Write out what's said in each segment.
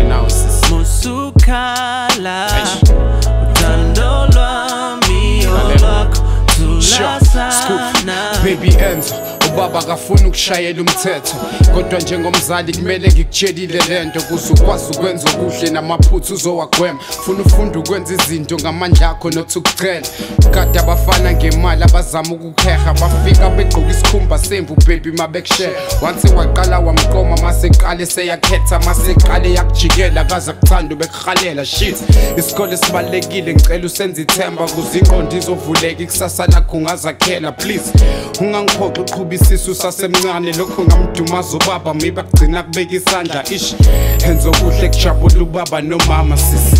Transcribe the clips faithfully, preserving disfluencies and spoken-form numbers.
nawe sisi musukhala uthando lwami olwakho thulasana baby Enzo ubaba akafuna ukushayela umthetho kodwa njengomzali kumele ngikutshelile lento kuze ukwazi ukwenza okuhle namaphutha uzowagwema funa ufunda ukwenza izinto ngamandla akho nothi ukucela kade abafana ngemali abazama ukukheha bafika begqoka isikhumba semvu baby mabekushare once waqala wamqoma mase qale seyakhetha mase qale yakujikela kaza kuthanda bekhalela shit isikole sibalekile ngicela usenze ithemba kuze inqondo izovuleka ikusasa lakho ungazakhela please ungangiphoqa uqhubisisa usasemncane lokho ngamdumaza ubaba miba kugcina kubeka isandla ish enzo kuhle kujabula ubaba nomama sisi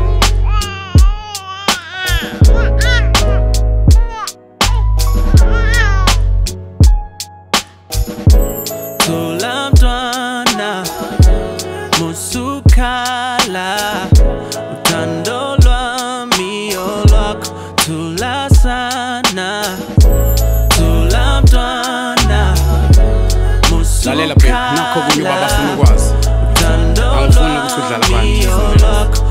Thula mntwana musukhala uthando lwami olwakho thulasana Thula mntwana lalela baby nakho kunye baba funa ukwazi angifuni ukuthi udlala abantu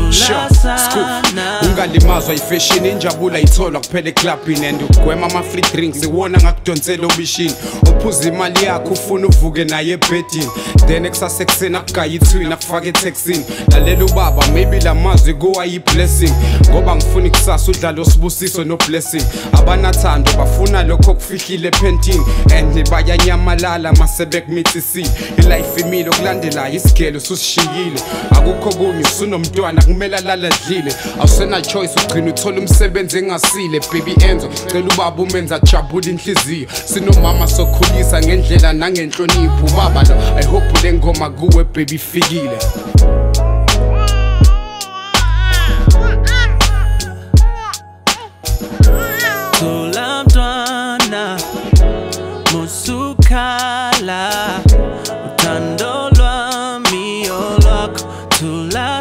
ungalimazwa ifashion injabula itholwa kuphela eclubini and ugwema ama free drinks iwona ngakudonsela obishini uphuza imali yakho ufuna uvuke naye ebedini then ekusasa eksena kugaya ithwini akufaka etexini lalela ubaba maybe lamazwi kuwa yi blessing ngoba ngifuna ikusasa udlala osibusiso no blessing abanathando bafuna lokho okufihlile ephentini and bayanyamalala masebekumitisi ilife imile okulandelayo isigelo susishiyile akukho kunye usunomntwana kumele alala dlile awusena choice ugcina uthola umsebenzi engasile baby Enzo cela ubaba umenza jabula inhliziyo sinomama sokhulisa ngendlela nangenhlonipho ubaba lo I hope le ngoma kuwe baby fikile Thula mntwana musukhala uthando lwami olwakho thula